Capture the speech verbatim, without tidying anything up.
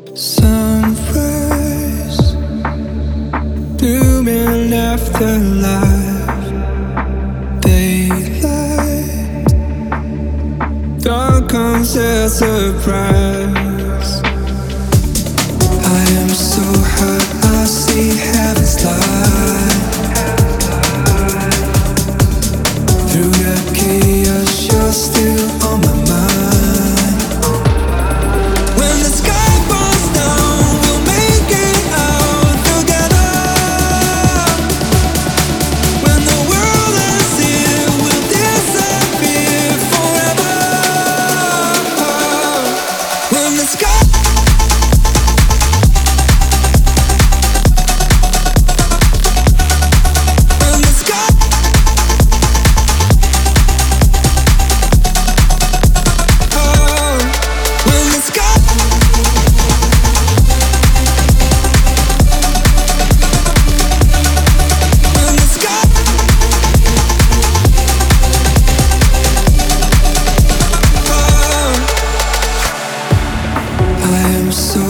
Sunrise, blooming afterlife, daylight, dawn comes as surprise. I am so hurt, I see heaven's light. Through the chaos, you're still on my mind. When the sky falls down, we'll make it out together. When the world ends here, we'll disappear forever. When the sky I am so